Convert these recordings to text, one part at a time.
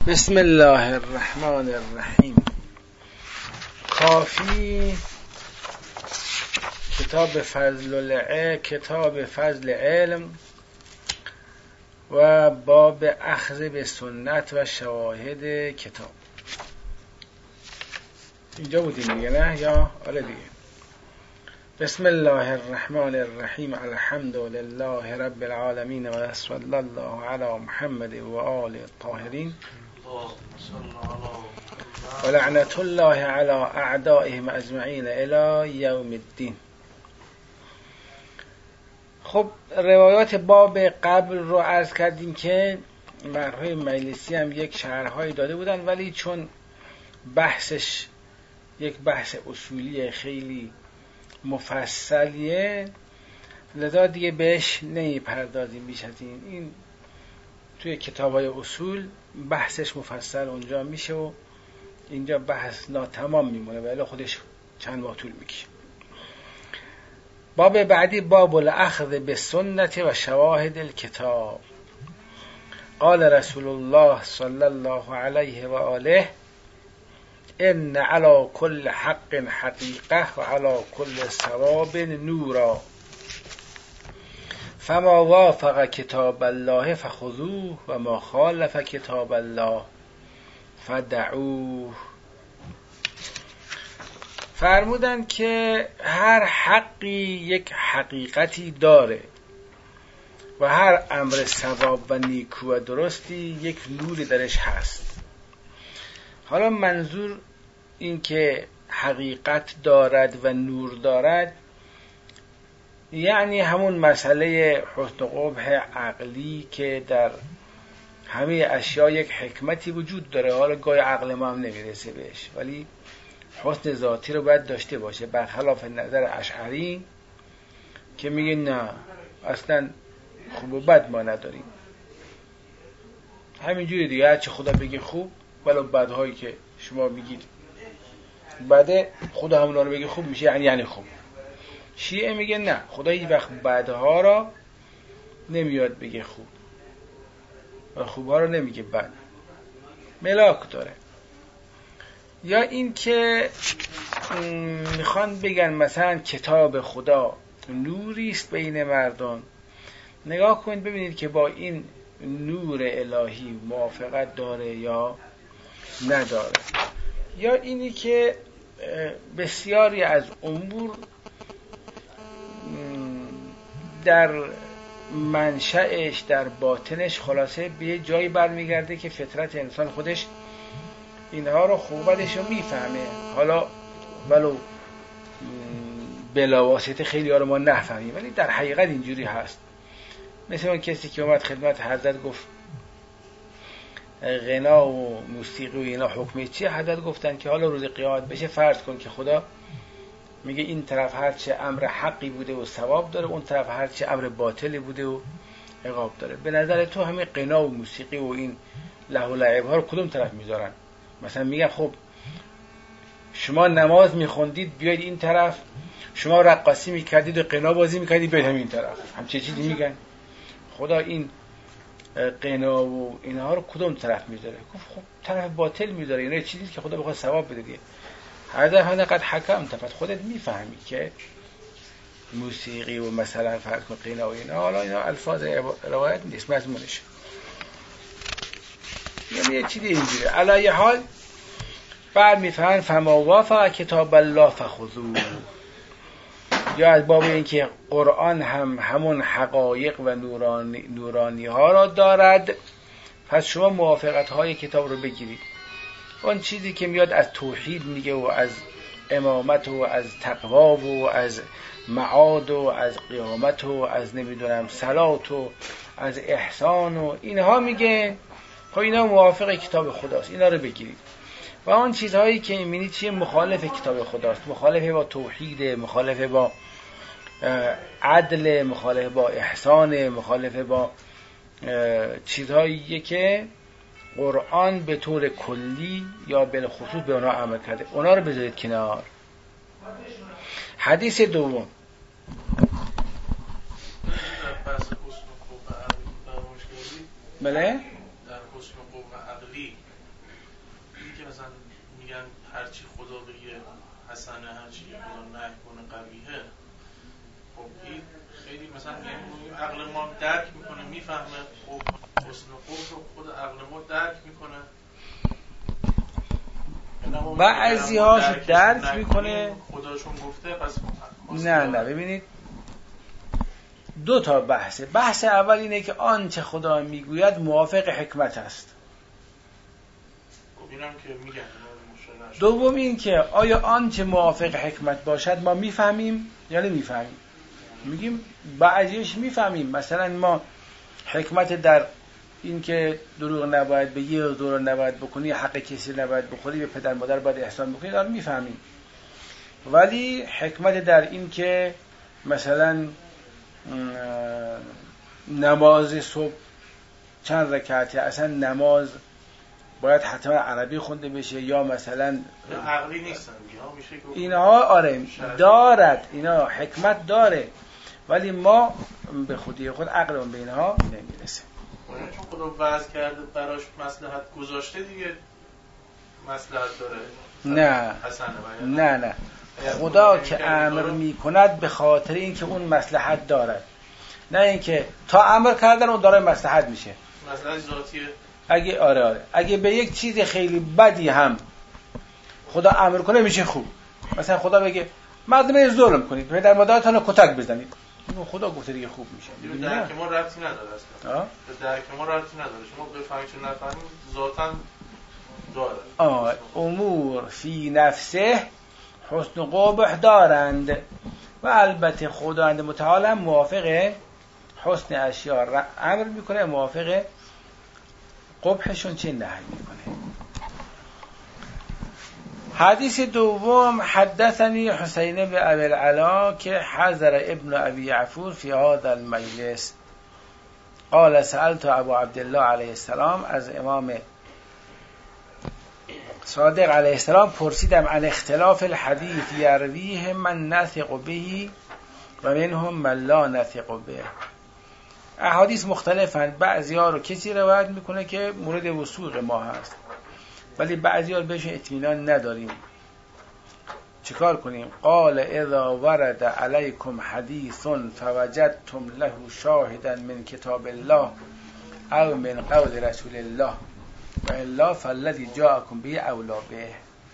بسم الله الرحمن الرحیم. کافی کتاب فضل علم و باب اخذ به سنت و شواهد کتاب. اینجا بودیم دیگه، نه؟ یا آره دیگه. بسم الله الرحمن الرحیم. الحمد لله رب العالمین و صلی الله علی محمد و آل الطاهرین و لعنت الله علی اعدائهم اجمعین الی یوم الدین. خب روایات باب قبل رو عرض کردیم که مرحوم مجلسی هم یک شرح‌هایی داده بودن، ولی چون بحثش یک بحث اصولی خیلی مفصلیه لذا دیگه بهش نمی‌پردازیم بیش از این توی کتاب‌های اصول بحثش مفصل اونجا میشه و اینجا بحث ناتمام میمونه ولی خودش چند ماه طول میکشه. باب بعدی باب الاخذ به سنت و شواهد الکتاب. قال رسول الله صلی الله علیه و آله ان علی کل حق حقیقه و علی کل صواب نورا فما وافق کتاب الله فخذوه و ما خالف کتاب الله فدعوه. فرمودن که هر حقی یک حقیقتی داره و هر امر صواب و نیکو و درستی یک نوری درش هست. حالا منظور این که حقیقت دارد و نور دارد یعنی همون مسئله حسن قبح عقلی که در همه اشیاء یک حکمتی وجود داره، حالا گاهی عقل ما هم نمیرسه بهش، ولی حسن ذاتی رو باید داشته باشه، برخلاف نظر اشعری که میگه نه اصلا خوب و بد ما نداریم. همینجوری دیگه هرچی خدا بگه خوب ولو بدهایی که شما میگید بده خدا همونا رو بگه خوب میشه یعنی خوب. شیعه میگه نه، خدا هیچ وقت بدها را نمیاد بگه خوب و خوبها رو نمیگه بد، ملاک داره. یا این که میخوان بگن مثلا کتاب خدا نوریست بین مردم، نگاه کنید ببینید که با این نور الهی موافقت داره یا نداره. یا اینی که بسیاری از امور در منشأش در باطنش خلاصه به یه جایی برمیگرده که فطرت انسان خودش اینها رو خوبتش رو میفهمه، حالا ولو بلاواسطه خیلی ها رو ما نفهمیم ولی در حقیقت اینجوری هست. مثل اون کسی که اومد خدمت حضرت گفت غنا و موسیقی و اینا حکمه چیه؟ حضرت گفتن که حالا روز قیامت بشه فرض کن که خدا میگه این طرف هرچه امر حقی بوده و ثواب داره، اون طرف هرچه امر باطلی بوده و عقاب داره. به نظر تو همه غنا و موسیقی و این لهو و لعب ها رو کدوم طرف میذارن؟ مثلا میگن خب شما نماز میخوندید بیاید این طرف، شما رقاصی میکردید و غنا بازی میکردید بیاید همین طرف، همچه چیزی میگن. خدا این غنا و اینها رو کدوم طرف میذاره؟ گفت خب طرف باطل میذاره، اینا چیزی که خدا بخواد ثواب بده دیگه. هر قد حکم تفت خودت میفهمی که موسیقی و مثلا فرض کن غنا و اینا، حالا اینا الفاظ روایت نیست مضمونش، یعنی یه چیزی اینجوره. علی حال بعد میفهمن فما وافق کتاب الله فخذوه. یا از باب این که قرآن هم همون حقایق و نورانی ها را دارد، پس شما موافقت های کتاب رو بگیرید. اون چیزی که میاد از توحید میگه و از امامت و از تقوا و از معاد و از قیامت و از نمیدونم صلات و از احسان و اینها میگه، خب اینا موافق کتاب خداست، اینا رو بگیرید. و آن چیزهایی که میبینید چیه مخالف کتاب خداست، مخالف با توحید، مخالف با عدل، مخالف با احسان، مخالف با چیزهایی که قرآن به طور کلی یا بالخصوص به اونا امر کرده، اونا رو بذارید کنار. حدیث دوم. بله؟ در حسن قوه عقلی مثلا میگن هرچی خدا بگه حسنه، هرچی خدا نهی کنه قبیحه. خب این خیلی مثلا یعنی عقل ما درک میکنه، میفهمه. خب حسن و خوب رو خود عقل ما درک میکنه، بعضی هاش درک میکنه، خداشون گفته پس نه ببینید دو تا بحثه. بحث اول اینه که آنچه خدا میگوید موافق حکمت است. خب اینم که میگن. دوم این که آیا آنچه موافق حکمت باشد ما میفهمیم یا نمیفهمیم. میگیم بعضیش میفهمیم، مثلا ما حکمت در این که دروغ نباید بگی، دروغ نباید بکنی، حق کسی نباید بخوری، به پدر مادر باید احسان بکنی، دار میفهمیم. ولی حکمت در این که مثلا نماز صبح چند رکعته، اصلا نماز باید حتما عربی خونده بشه یا مثلا عقلی نیستن اینها، آره دارد، اینا حکمت داره، ولی ما به خودی خود عقلمون به اینها نمیرسه. چون خدا وضع کرده براش مصلحت گذاشته دیگه مصلحت داره. نه خدا که امر میکند به خاطر اینکه اون مصلحت دارد، نه اینکه تا امر کردن اون داره مصلحت میشه. مصلحت ذاتیه. اگه به یک چیز خیلی بدی هم خدا امر کنه میشه خوب. مثلا خدا بگه مردم ظلم کنید، پدر مادرتون رو کتک بزنید، خدا گفته دیگه خوب میشه. درک ما ربطی نداره اصلا. به درک ما ربطی نداره. شما بفهمید چه نفهمید ذاتاً داره. امور فی نفسه حسن و قبح دارند و البته خداوند متعال هم موافق حسن اشیاء امر میکنه، موافق قبحشون چه نهی میکنه. حدیث دوم، حدثني حسین بن ابي العلا که حضر ابن ابي عفور في هذا المجلس قال سألت ابو عبدالله علیه السلام، از امام صادق علیه السلام پرسیدم عن اختلاف الحدیث یرویه من نثق به و منهم من لا نثق به. احادیث مختلفند، بعضی ها رو کسی روایت میکنه که مورد وثوق ما هست، ولی بعضی ها بهش اطمینان نداریم. چیکار کنیم؟ قال اذا ورد علیکم حدیث فوجدتم له شاهدا من کتاب الله او من قول رسول الله و الا فالذی جاءکم به اولا به.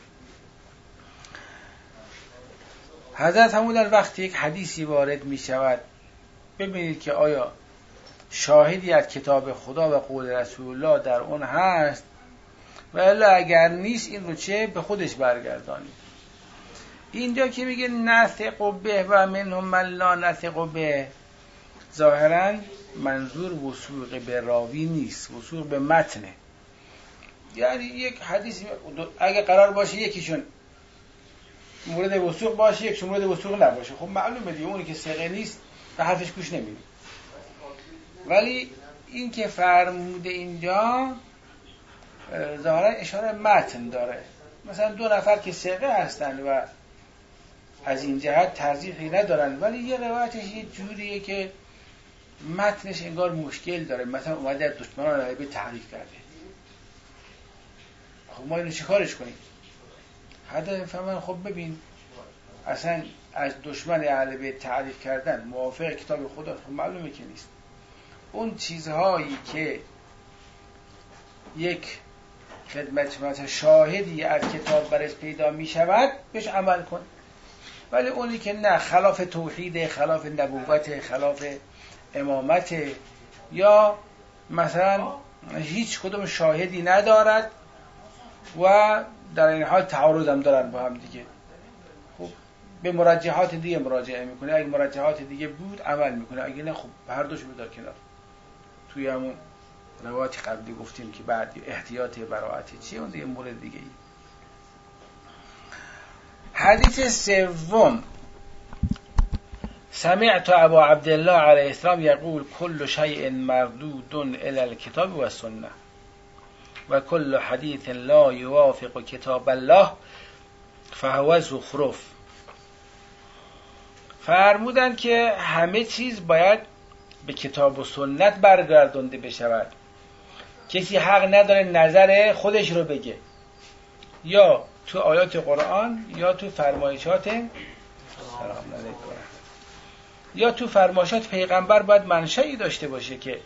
حضرت فرمودند وقتی یک حدیثی وارد می شود ببینید که آیا شاهدی از کتاب خدا و قول رسول الله در اون هست و الا اگر نیست این رو چه به خودش برگردانید. اینجا که میگه نثق به و منهم من لا نثق به، ظاهرا منظور وثوق به راوی نیست، وثوق به متنه. یعنی یک حدیث اگه قرار باشه یکیشون مورد وثوق باشه یکیشون مورد وثوق نباشه، خب معلومه دیگه اونی که ثقه نیست به حرفش گوش نمیدیم. ولی این که فرموده اینجا ظاهرا اشاره متن داره، مثلا دو نفر که ثقه هستن و از این جهت ترجیحی ندارن، ولی یه روایتش یه جوریه که متنش انگار مشکل داره، مثلا اومده از دشمنان عربی تحریف کرده. خب ما اینو چیکارش کنیم؟ حتی فهمن خب ببین اصلا از دشمن اهل بیت تعریف کردن موافق کتاب خدا، خب معلومه که نیست. اون چیزهایی که یک خدمت شاهدی از کتاب برش پیدا می شود بهش عمل کن، ولی اونی که نه، خلاف توحید، خلاف نبوت، خلاف امامت، یا مثلا هیچ کدوم شاهدی ندارد و در این حال تعارض هم دارن با هم دیگه، خب به مرجحات دیگه مراجعه میکنه. اگه مرجحات دیگه بود عمل میکنه، اگه نه خب هر دوش بدار کنار. توی همون روایت قبلی گفتیم که بعد احتیاط براءت چیه، اون دیگه مورد دیگه ای. حدیث سوم، سمعت ابا عبدالله علیه السلام یقول کل شیء مردود الی الکتاب و السنه و کل حدیث لا یوافق کتاب الله فهو زخرف. فرمودند که همه چیز باید به کتاب و سنت برگردانده بشود، کسی حق نداره نظر خودش رو بگه. یا تو آیات قرآن یا تو فرمایشات یا تو فرمایشات پیغمبر باید منشأی داشته باشه که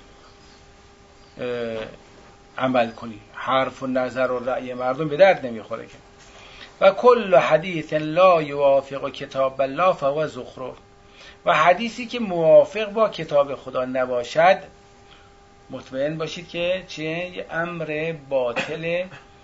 عمل کنی. حرف و نظر و رأی مردم به درد نمیخوره که. و کل حدیث لا یوافق کتاب الله فهو زخرف. و حدیثی که موافق با کتاب خدا نباشد مطمئن باشید که چیه؟ امر باطل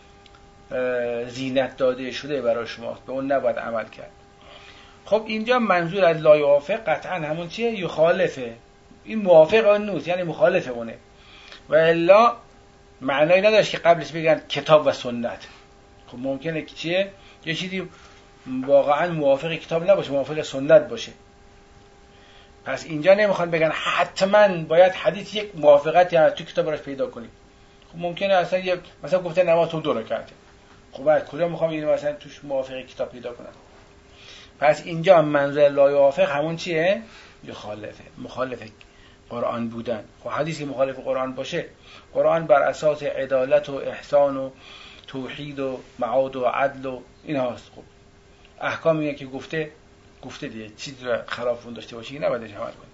زینت داده شده برای شما، به اون نباید عمل کرد. خب اینجا منظور از لا یوافق قطعا همون چیه؟ یخالفه. این موافق اون نیست، یعنی مخالف اونه. و الا معنایی نداشت که قبلش بگن کتاب و سنت. خب ممکنه که چیه؟ یه چیزی واقعا موافق کتاب نباشه، موافق سنت باشه. پس اینجا نمیخوان بگن حتما باید حدیث یک موافقت یا تو کتاب براش پیدا کنیم. خب ممکنه اصلا مثلا گفته نماز تو 2 رکعته. خب بعد کجا میخوام این مثلا توش موافق کتاب پیدا کنم؟ پس اینجا منظور لا یوافق همون چیه؟ مخالف قرآن بودن. خب حدیثی مخالف قرآن باشه، قرآن بر اساس عدالت و احسان و توحید و معاد و عدل و این هاست. خب احکامیه که گفته دیگه، چیزی رو خلاف اون داشته باشه نباید عمل کنی.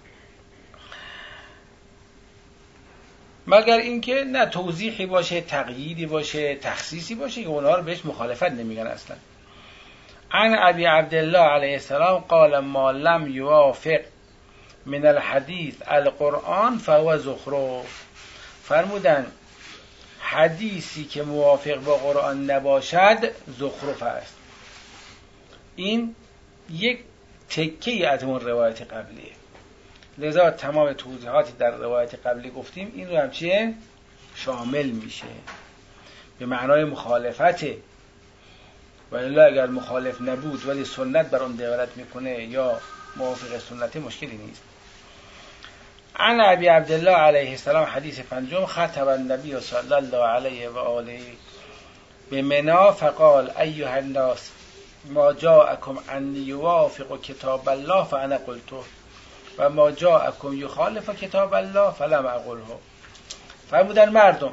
مگر اینکه نه توضیحی باشه، تقییدی باشه، تخصیصی باشه که اونها رو بهش مخالفت نمیگن اصلا. عن ابی عبدالله علیه السلام قال ما لم یوافق من الحدیث القرآن فهو زخرف. فرمودن حدیثی که موافق با قرآن نباشد زخرف است. این یک تکه از اون روایت قبلیه. لذا تمام توضیحاتی در روایت قبلی گفتیم این رو هم چیه؟ شامل میشه. به معنای مخالفته. ولی اگر مخالف نبود ولی سنت بر اون دلالت میکنه یا موافق سنت مشکلی نیست. عن ابی عبدالله علیه السلام حدیث 5 خطب النبی صلی الله علیه و آله بمنا فقال ایها الناس ما جاءکم ان یوافق کتاب الله فانا قلته و ما جاءکم یخالف کتاب الله فلم اقله. فرمودن مردم،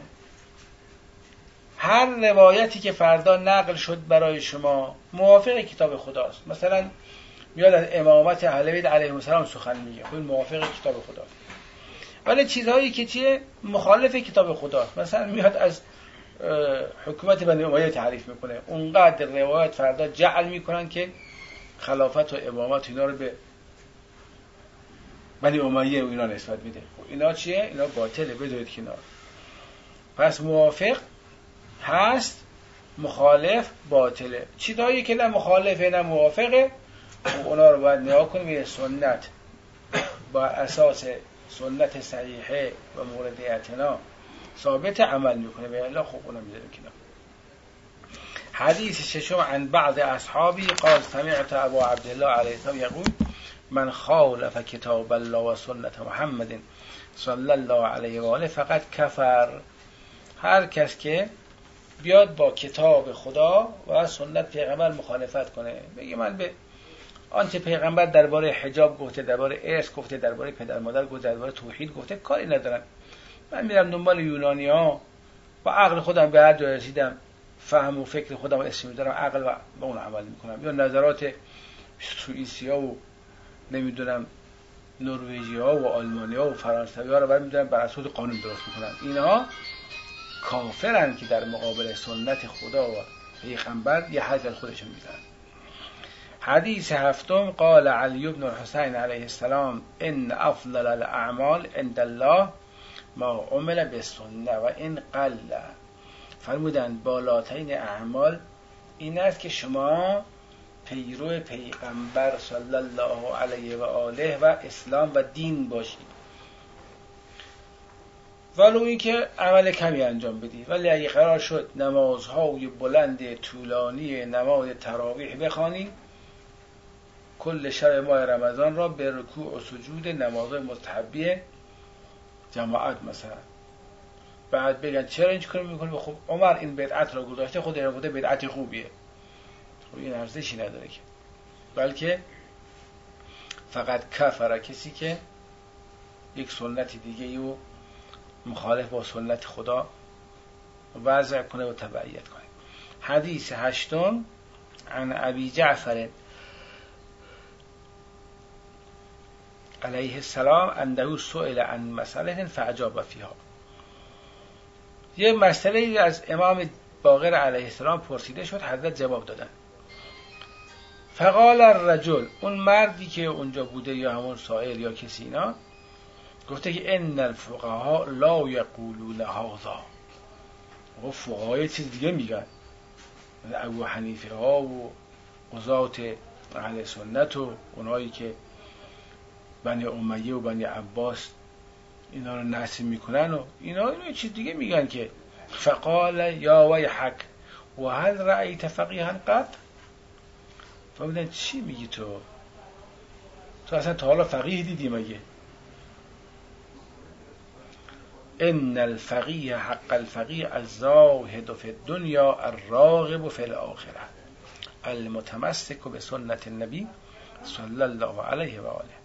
هر روایتی که فردا نقل شد برای شما موافق کتاب خداست. مثلا میاد از امامت اهل بیت علیهم السلام سخن میگه، خب موافق کتاب خداست. ولی چیزهایی که چیه؟ مخالف کتاب خداست. مثلا میاد از حکومت بنی امیه تعریف میکنه، اونقدر روایت فردا جعل میکنن که خلافت و امامت اینا رو به بنی امیه و اینا نسبت میده. خب اینا چیه؟ اینا باطله، بدونید کنار. پس موافق هست، مخالف باطله. چیزایی که نه مخالفه نه موافقه اونا رو باید نگاه کنیم به سنت، با اساس سنت صحیحه و مورد اعتنا ثابت عمل میکنه به الله. خب اونا میذاریم کنار. حدیث 6 عن بعض اصحابی قال سمعت ابو عبدالله علیه السلام یقول من خالف کتاب الله و سنت محمد صلی الله علیه و آله فقط کفر. هر کس که بیاد با کتاب خدا و سنت پیغمبر مخالفت کنه، بگه من به آنچه پیغمبر درباره حجاب گفته، درباره ارث گفته، درباره پدر مادر گفته، درباره توحید گفته کاری ندارم، من میرم دنبال یونانی ها با عقل خودم به هر جای رسیدم، فهم و فکر خودم رو اسم میدارم، عقل و به اون عمل میکنم. یا نظرات سوئیسی ها و نمیدونم نروژی ها و آلمانی ها و فرانسوی ها رو برمیدارم بر اساس قانون درست میکنم. اینها کافرن که در مقابل سنت خدا و پیغمبر یه حد از خودشون میزنن. حدیث 7 قال علی بن الحسین علیه السلام ان افضل الاعمال عند الله ما عمل بالسنه و ان قل. فرمودن بالاترین اعمال این است که شما پیرو پیغمبر صلی الله علیه و آله و اسلام و دین باشید، ولو این که عمل کمی انجام بدی. ولی اگه قرار شد نمازهای بلند طولانی نماز تراویح بخوانی، کل شب ماه رمضان را به رکوع و سجود نمازهای مستحبی جماعت مثلا، بعد بگن چرا این کارو میکنی؟ خب عمر این بدعت را گذاشته، خود این بوده بدعت خوبیه. خب این ارزشی نداره که، بلکه فقط کفر کسی که یک سنت دیگه و مخالف با سنت خدا وضع کنه و تبعیت کنه. حدیث هشتم عن ابی جعفر علیه السلام انه سئل عن مسئله فاجاب فیها. یه مسئله از امام باقر علیه السلام پرسیده شد، حضرت جواب دادن. فقال الرجل، اون مردی که اونجا بوده یا همون سائل یا کسی اینا، گفته که ان الفقهاء لا یقولون هذا. و فقهای چیز دیگه میگن، ابو حنیفه ها و قضات اهل سنت و اونایی که بنی امیه و بنی عباس اینا رو نسیم میکنن و اینا چیز دیگه میگن که. فقال یا ویحک و هل رأیت فقیها قط؟ فهمیدن چی میگی تو اصلا تا حالا فقیه دیدی مگه؟ ان الفقیه حق الفقیه الزاهد فی الدنیا الراغب فی الاخره المتمسک به سنت النبی صلی الله علیه و آله.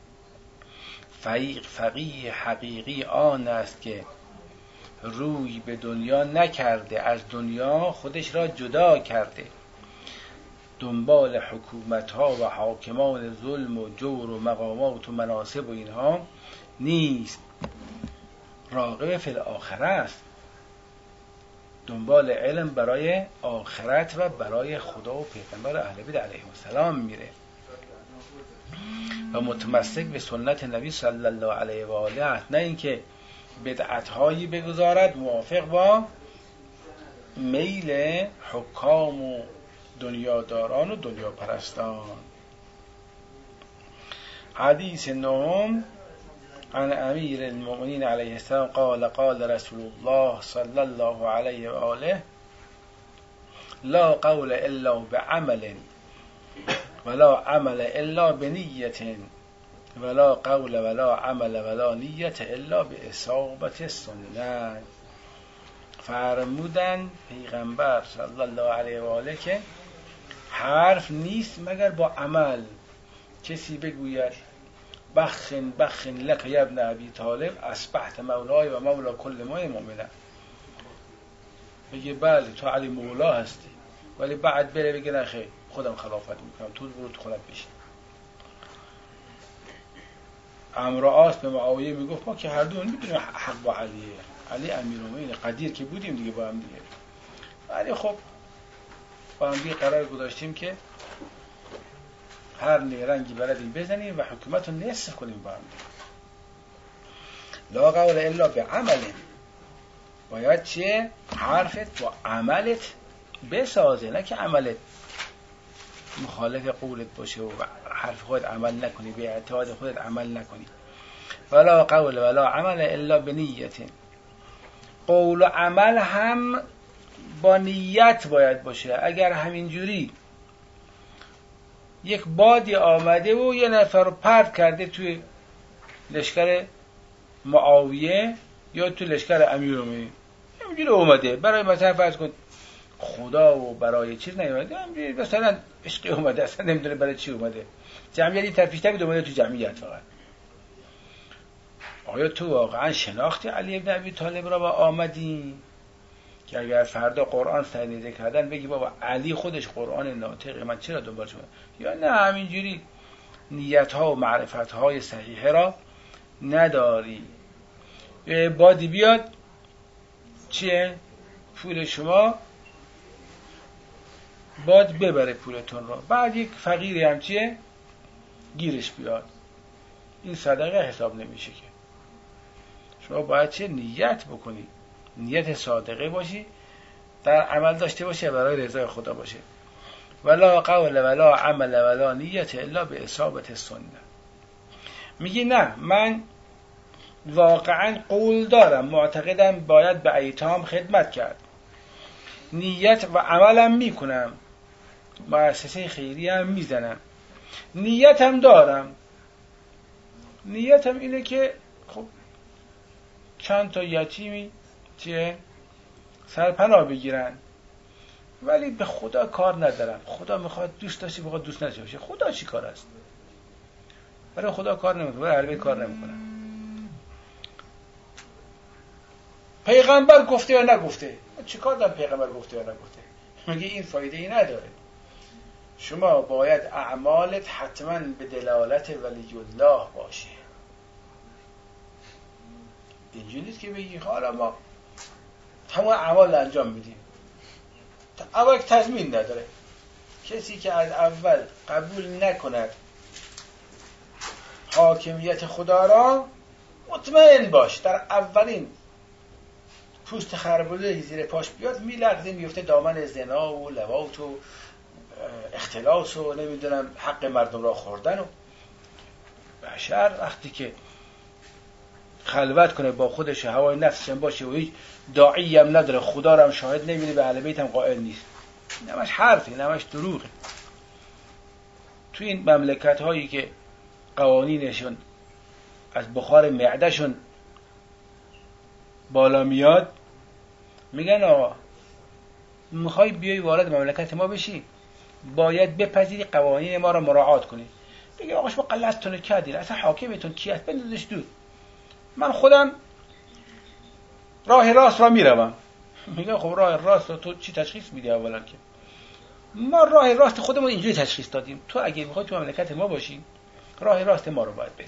فقیه حقیقی آن است که روی به دنیا نکرده، از دنیا خودش را جدا کرده، دنبال حکومت ها و حاکمان ظلم و جور و مقامات و مناصب و اینها نیست، راغب فی الاخره است، دنبال علم برای آخرت و برای خدا و پیغمبر اهل بیت علیهم السلام میره و متمسک به سنت نبی صلی الله علیه و آله است، نه اینکه بدعت‌هایی بگذارد موافق با میل حکام و دنیاداران و دنیا پرستان. حدیث نهم عن امیر المؤمنین علیه السلام قال قال رسول الله صلی الله علیه و آله لا قول الا بعمل ولا عمل الا بنیت ولا قول ولا عمل ولا نیت الا باصابت السنه. فرمودن پیغمبر صلی الله علیه و آله که حرف نیست مگر با عمل. کسی بگوید بخن بخن لک یا ابن ابی طالب اصبحت مولای و مولا کل ما مؤمنه، بگه بله تو علی مولا هستی، ولی بعد بره بگه نه خیر خودم خلافت میکنم، تو برو تو خودت بشین. عمرو عاص به معاویه میگفت ما که هر دو میدونیم حق با علیه، علی امیرالمومنین، قدیر که بودیم دیگه با هم دیگه، ولی خب با هم دیگه قرار گذاشتیم که هر نیرنگی بلدیم بزنیم و حکومت رو نصف کنیم با هم دیگه. لا قول الا بعمل، باید چیه؟ حرفت با عملت بسازه، نه که عملت مخالف قولت باشه و حرف خودت عمل نکنی، به اعتقاد خودت عمل نکنی. ولا قول ولا عمل الا بنیت، قول و عمل هم با نیت باید باشه. اگر همینجوری یک بادی آمده و یه نفر رو پرت کرده توی لشکر معاویه یا توی لشکر امیرالمومنین، همینجوری اومده برای مثلا فرض کن خدا و برای چیز نیومده، همینجوری مثلا عشقی اومده، اصلا نمیدونه برای چی اومده، جمعیت این طرفیشتر بود اومده تو جمعیت فقط. آیا تو واقعا شناختی علی ابن ابی طالب را با آمدی که اگر فردا قرآن سرنیزه کردن بگی بابا علی خودش قرآن ناطقه، من چرا دنبالش کنم؟ یا نه همینجوری نیت ها و معرفت های صحیحه را نداری، بادی بیاد چیه؟ پول شما باد ببره پولتون را، بعد یک فقیری هم چیه؟ گیرش بیاد، این صدقه حساب نمیشه که. شما باید چه نیت بکنی، نیت صادقه باشی، در عمل داشته باشه برای رضای خدا باشه. ولا قول ولا عمل ولا نیت الا به اصابت السنه. میگی نه من واقعا قول دارم، معتقدم باید به ایتام خدمت کرد، نیت و عملم میکنم، مؤسسه خیری هم میزنم، نیتم دارم، نیتم اینه که خب چند تا یتیمی چیه سرپناه بگیرن، ولی به خدا کار ندارم. خدا میخواد دوست داشتی بخواد دوست نشته باشه، خدا چی کار است؟ برای خدا کار نمیکنه، برای عربی کار نمیکنه. پیغمبر گفته یا نگفته؟ چی کار دارم پیغمبر گفته یا نگفته؟ میگه این فایده ای نداره. شما باید اعمالت حتما به دلالت ولی الله باشه. اینجوری نیست که بگی حالا ما همون اعمال انجام میدیم. اول که تضمین نداره. کسی که از اول قبول نکند حاکمیت خدا را، مطمئن باش در اولین پوست خربوزه زیر پاش بیاد میلغزه، میفته دامن زنا و لواط و اختلاس و نمیدونم حق مردم را خوردن. و بشر وقتی که خلوت کنه با خودش، هوای نفسش هم باشه و هیچ داعی هم نداره، خدا را هم شاهد نمیبینه، به اهل بیت هم قائل نیست، نمش حرفی، نمش دروغه. تو این مملکت هایی که قوانینشون از بخار معدهشون بالا میاد، میگن آقا میخوای بیای وارد مملکت ما بشی، باید بپذیری قوانین ما را مراعات کنی. بگی آقا شما غلطتون کردین، اصلا حاکمتون کی است؟ بندازش دور، من خودم راه راست را میروم. میگه خب راه راست را تو چی تشخیص میدی؟ اولا که ما راه راست خودمون اینجوری تشخیص دادیم، تو اگه میخوای تو مملکت ما باشی راه راست ما رو باید بری،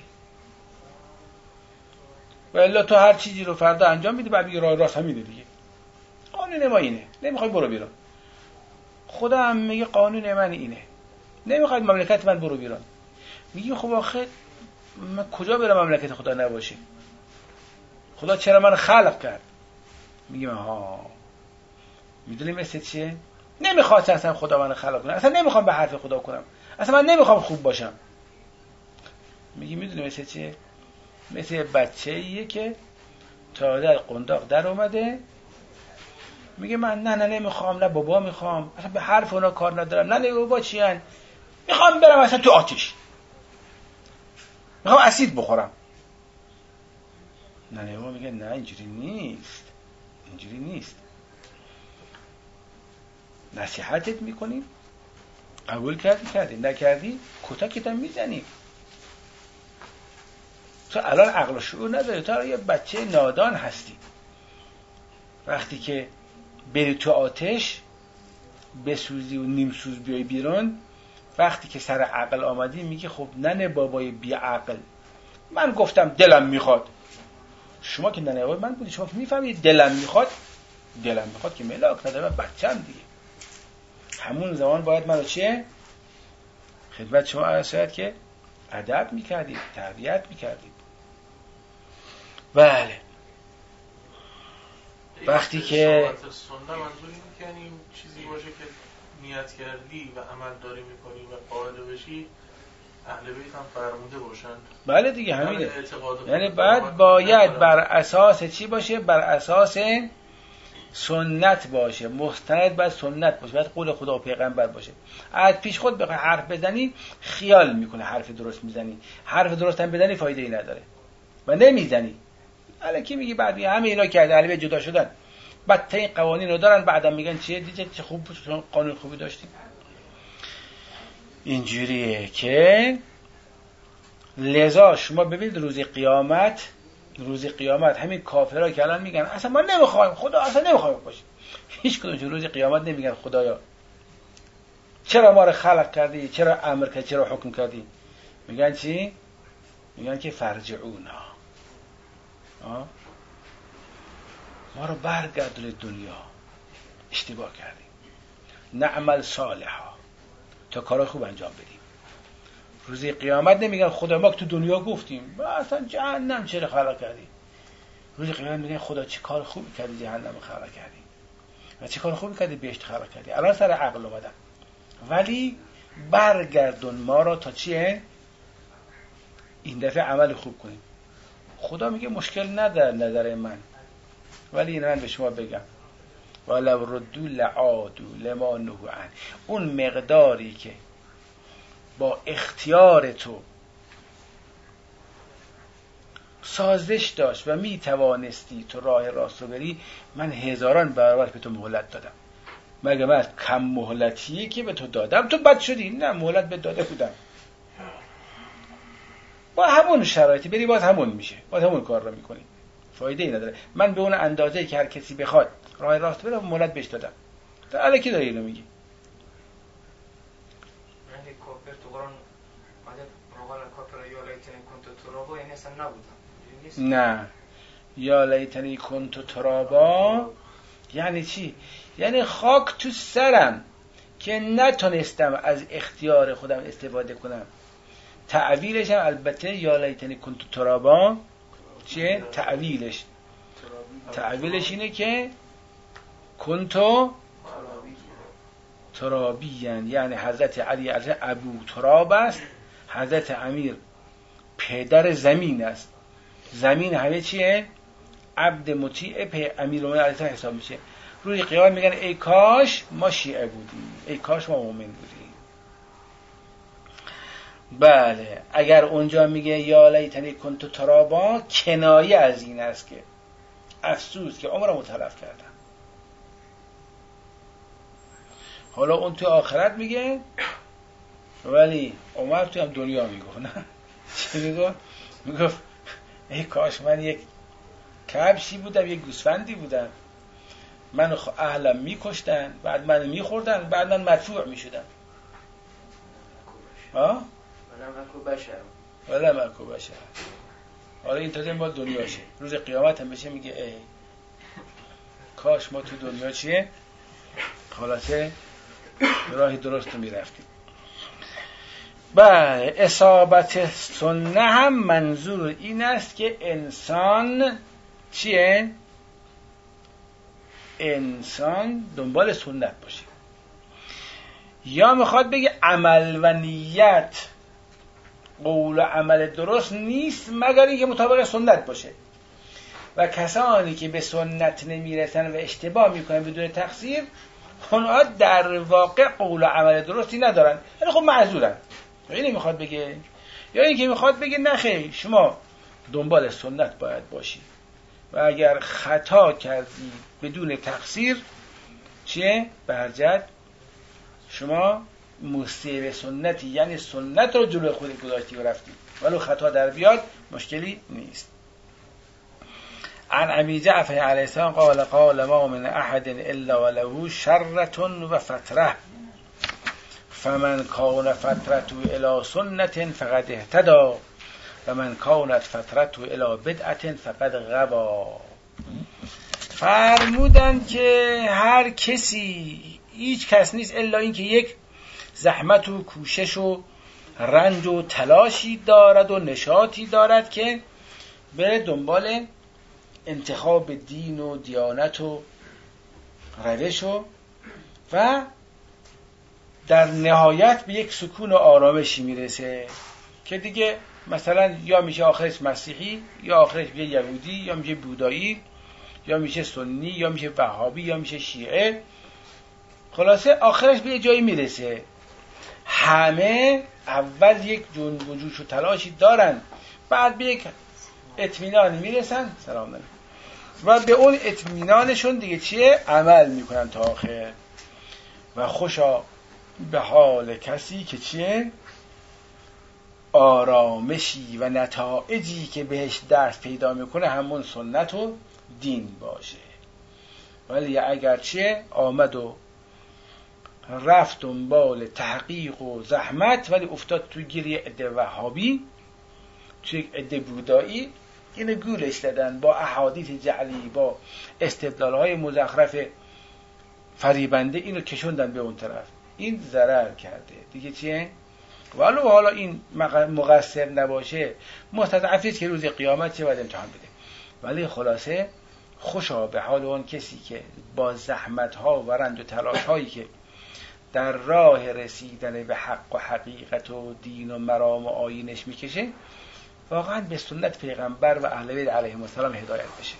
و الا تو هر چیزی رو فردا انجام میدی بعد میگه راه راست همینه دیگه، قانون ما اینه، نمیخوای برو بیرون. خدا هم میگه قانون من اینه، نمیخواد مملکت من برو بیرون. میگه خب آخه من کجا برم مملکت خدا نباشه؟ خدا چرا من خلق کرد؟ میگه ها میدونی مثل چیه؟ نمیخواد اصلا خدا من خلق کنه، اصلا نمیخوام به حرف خدا کنم، اصلا من نمیخوام خوب باشم. میگه میدونی مثل چیه؟ مثل بچه‌ایه که تازه از قنداق در اومده، میگه من نه نمیخوام، نه بابا میخوام، اصلا به حرف اونا کار ندارم، نه بابا چیان، میخوام برم اصلا تو آتش، میخوام اسید بخورم. نه بابا میگه نه اینجوری نیست، اینجوری نیست. نصیحتت میکنیم، قبول کردی، نکردی کتکت هم میزنیم. تو الان عقل و شعور نداری، تو الان یه بچه نادان هستی. وقتی که بری تو آتش بسوزی و نیم سوز بیای بیرون، وقتی که سر عقل آمدی میگی خب ننه بابای بی عقل، من گفتم دلم میخواد. شما که ننه بابای من بودی، شما که میفهمید دلم میخواد که ملاک نداره، من بچم دیگه. همون زمان باید منو چیه؟ خدمت شما عرض که ادب میکردید، تربیت میکردید. بله وقتی که سنت منظور این که این چیزی باشه که نیت کردی و عمل داری میکنی و قائل بشی، اهل بیت هم فرموده باشن. بله دیگه همینه. یعنی باید بر اساس چی باشه؟ بر اساس سنت باشه، مستند باید سنت باشه، باید قول خدا و پیغمبر باشه. از پیش خود بخوای حرف بزنی خیال میکنه حرف درست میزنی، حرف درست هم بزنی فایده ای نداره و نمیزنی. الکی میگی بعد همه اینا که از اهل بیت جدا شدن بدترین قوانین رو دارن، بعدا میگن چیه دیگه چه خوب قانون خوبی داشتیم. اینجوریه که لذا شما ببینید روز قیامت همین کافرها که الان میگن اصلا ما نمیخوایم خدا، اصلا نمیخوایم باشه، هیچ کدومشون روز قیامت نمیگن خدایا چرا ما رو خلق کردی، چرا امر کردی، چرا حکم کردی. میگن چی؟ میگن که فرجعونا، ما رو برگردون دنیا، اشتباه کردیم، نعمل صالحا، تا کار خوب انجام بدیم. روز قیامت نمیگن خدا ما که تو دنیا گفتیم اصلا جهنم چرا خلق کردی. روز قیامت میگن خدا چه کار خوبی کردی جهنم خلق کردی و چه کار خوبی کردی بهشت خلق کردی. الان سر عقل اومدن، ولی برگردون ما رو تا چیه؟ این دفعه عمل خوب کنیم. خدا میگه مشکل نداره نظر من، ولی این من به شما بگم ولو ردوا لعادوا لما نهوا عنه، اون مقداری که با اختیار تو سازش داشت و می توانستی تو راه راست رو بری، من هزاران برابر به تو مهلت دادم. مگه من کم مهلتیه که به تو دادم تو بد شدی؟ نه، مهلت به داده بودم. با همون شرایطی بری باز همون میشه، باز همون کار رو میکنی، فایده ای نداره. من به اون اندازه که هر کسی بخواد راه راست بره مهلت بهش دادم، الکی داری اینو میگی. یعنی کافر تو قرآن ماده روال کافر یا لیتنی کنت ترابا، یعنی اصلا نبودم. نه یا لیتنی کنت ترابا یعنی چی؟ یعنی خاک تو سرم که نتونستم از اختیار خودم استفاده کنم. تعویلش هم البته یا لیتنی کنت ترابا چیه؟ تعویلش اینه که کنتو ترابیان، یعنی حضرت علی از ابو تراب است، حضرت امیر پدر زمین است. زمین همه چیه؟ عبد مطیع امیرالمومنین علیه السلام حساب میشه. روی قیامت میگن ای کاش ما شیعه بودیم، ای کاش ما مؤمن بودیم. بله اگر اونجا میگه یا لیتنی کنت ترابا، کنایه از این است که افسوس که عمرم رو تلف کردم. حالا اون تو آخرت میگه ولی عمر تو هم دنیا میگه نه چی میگه؟ میگه ای کاش من یک کبشی بودم، یک گوسفندی بودم، منو اهلم میکشتن، بعد منو میخوردن، بعد من مدفوع میشدم. ولی مکو بشر. حالا این تازه ما دنیاشه. روز قیامت هم بشه میگه ای کاش ما تو دنیا چیه؟ خلاصه راه درست رو میرفتیم. بله اصابت سنه هم منظور این است که انسان چیه؟ انسان دنبال سنت باشه. یا میخواد بگه عمل و نیت قول و عمل درست نیست مگر اینکه مطابق سنت باشه، و کسانی که به سنت نمیرسن و اشتباه میکنن بدون تقصیر، اونها در واقع قول و عمل درستی ندارن، یعنی خب معذورن. اینی میخواد بگه. یا اینکه میخواد بگه نخیر شما دنبال سنت باید باشی و اگر خطا کردی بدون تقصیر چیه؟ برجت شما مصیب سنتی، یعنی سنت رو جلوی خود گذاشتی و رفتی، ولو خطا در بیاد مشکلی نیست. عن ابی جعفر علیه السلام قال ما من احد الا وله شرة و فتره فمن کان فترته الی سنة فقد اهتدى و من کانت فترته الی بدعة فقد غبا. فرمودن که هر کسی، هیچ کس نیست الا این که یک زحمت و کوشش و رنج و تلاشی دارد و نشاطی دارد که بره دنبال انتخاب دین و دیانت و روش و در نهایت به یک سکون و آرامشی میرسه که دیگه مثلا یا میشه آخرش مسیحی، یا آخرش میشه یهودی، یا میشه بودایی، یا میشه سنی، یا میشه وهابی، یا میشه شیعه. خلاصه آخرش به یه جایی میرسه. همه اول یک جنب و جوش و تلاشی دارن، بعد به یک اطمینانی میرسن، سلام علیکم، و به اون اطمینانشون دیگه چیه؟ عمل میکنن تا آخر. و خوشا به حال کسی که چیه؟ آرامشی و نتایجی که بهش دست پیدا میکنه همون سنت و دین باشه. ولی اگر چیه؟ آمد و رفت دنبال تحقیق و زحمت ولی افتاد تو گیر یه عده وهابی، تو یک عده بودایی، اینو گولش دادن با احادیث جعلی، با استدلال‌های مزخرف فریبنده، اینو کشوندن به اون طرف. این ضرر کرده دیگه. چیه؟ ولو حالا این مقصر نباشه، مستضعفی است که روز قیامت چه باید امتحان بده. ولی خلاصه خوشا به حال اون کسی که با زحمت‌ها و رنج و تلاش‌هایی که در راه رسیدن به حق و حقیقت و دین و مرام و آیینش میکشه، واقعا به سنت پیغمبر و اهل بیت علیهم السلام هدایت بشه.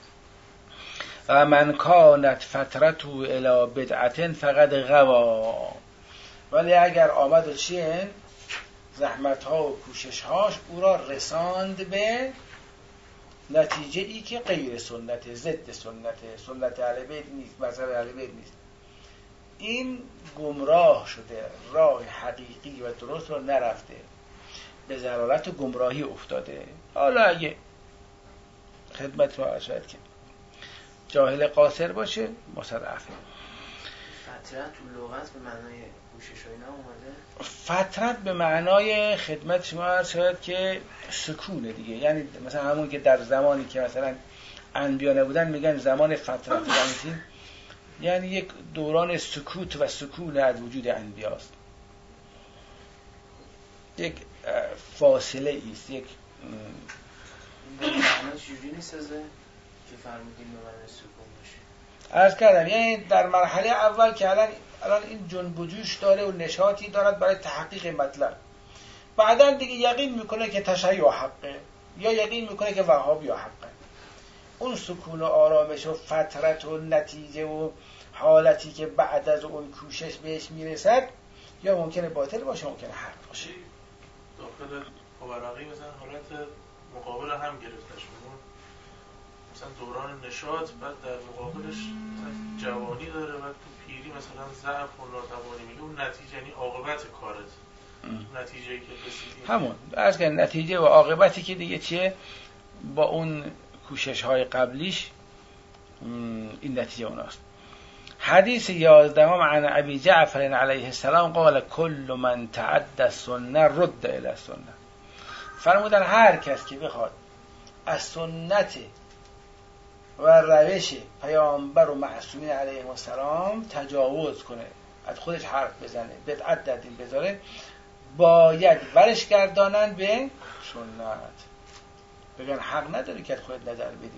و من کانت فترته الی بدعة فقد غوا. ولی اگر آمد و چیه؟ زحمت ها و کوشش هاش او را رساند به نتیجه ای که غیر سنت، ضد سنت اهل بیت نیست، مذهب اهل بیت نیست، این گمراه شده، راه حقیقی و درست رو نرفته، به ضلالت و گمراهی افتاده. حالا اگه خدمت رو ارشاد که جاهل قاصر باشه مستضعفه. فترت تو لغت به معنای کوشش و اینا اومده؟ فترت به معنای خدمت شما عرض شد که سکونه دیگه، یعنی مثلا همون که در زمانی که مثلا انبیا نبودن میگن زمان فترت، یعنی یک دوران سکوت و سکون از وجود انبیاست، یک فاصله ایست، یک معنی چجوری نیست که فرمودیم به معنی سکون باشه؟ عرض کردم یعنی در مرحله اول که الان این جنب و جوش داره و نشاطی دارد برای تحقیق مطلب، بعدا دیگه یقین میکنه که تشیع حقه یا یقین میکنه که وهابی حقه. اون سکون و آرامش و فترت و نتیجه و حالتی که بعد از اون کوشش بهش میرسد یا ممکنه باطل باشه ممکنه حق باشه. داخل اوراقی مثلا حالت مقابل هم گرفته شده، مثلا دوران نشاط، بعد در مقابلش مثلا جوانی داره، بعد تو پیری مثلا ضعف و ناتوانی، میگه اون نتیجه یعنی عاقبت کارت، نتیجه‌ای که رسیدی همون از که نتیجه و عاقبتی که دیگه چیه با اون کوشش‌های قبلیش این نتیجه اوناست. حدیث 11 عن ابی جعفر علیه السلام قال کل من تعدى السنه رد الى السنه. فرمودن هر کس که بخواد از سنت و روش پیامبر و معصومین علیه السلام تجاوز کنه، از خودش حرف بزنه، بدعت در دین بذاره، باید برش گردانن به سنت. بگن حق نداری که از خودت نظر بدی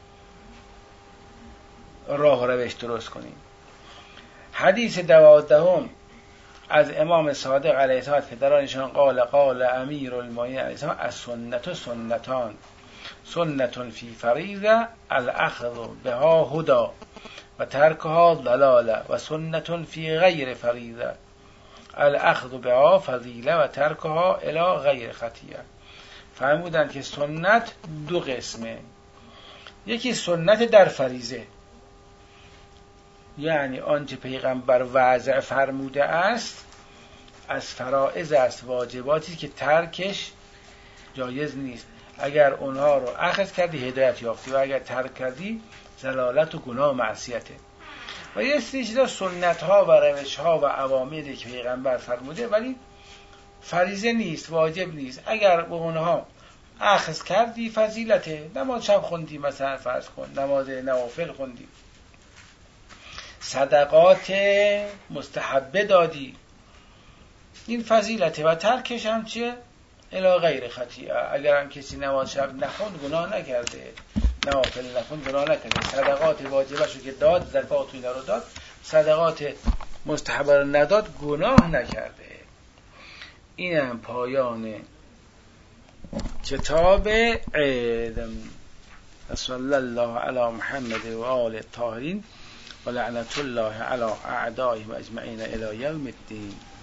و راه و روش درست کنی. حدیث 12 از امام صادق علیه السلام پدرانشان قال امیر المؤمنین علیه السلام السنت سنتان، سنت فی فریضه الاخذ بها هدا و ترکها ضلاله و سنت فی غیر فریضه الاخذ بها فضیله و ترکها الی غیر خطیه. فرمودند که سنت دو قسمه، یکی سنت در فریضه، یعنی آنچه پیغمبر وضع فرموده است از فرائض است، واجباتی که ترکش جایز نیست، اگر اونها رو اخذ کردی هدایت یافتی و اگر ترک کردی ضلالت و گناه و معصیته. و یه سری چیزا سنت ها و روش ها و اوامری که پیغمبر فرموده ولی فریضه نیست، واجب نیست، اگر به اونها اخذ کردی فضیلته. نماز شب خوندی مثلا فرض کن، نماز نوافل خوندی، صدقات مستحبه دادی، این فضیلته و ترکش هم چیه؟ الی غیر خطیئه. اگر هم کسی نماز شب نخوند گناه نکرده، نوافل نخوند گناه نکرده، صدقات واجبشو که داد، زکات اینا رو داد، صدقات مستحبه رو نداد، گناه نکرده. این هم پایان کتاب علم. صلی الله علی محمد و آل الطاهرین و لعنت الله علی اعدائهم اجمعین الی یوم الدین.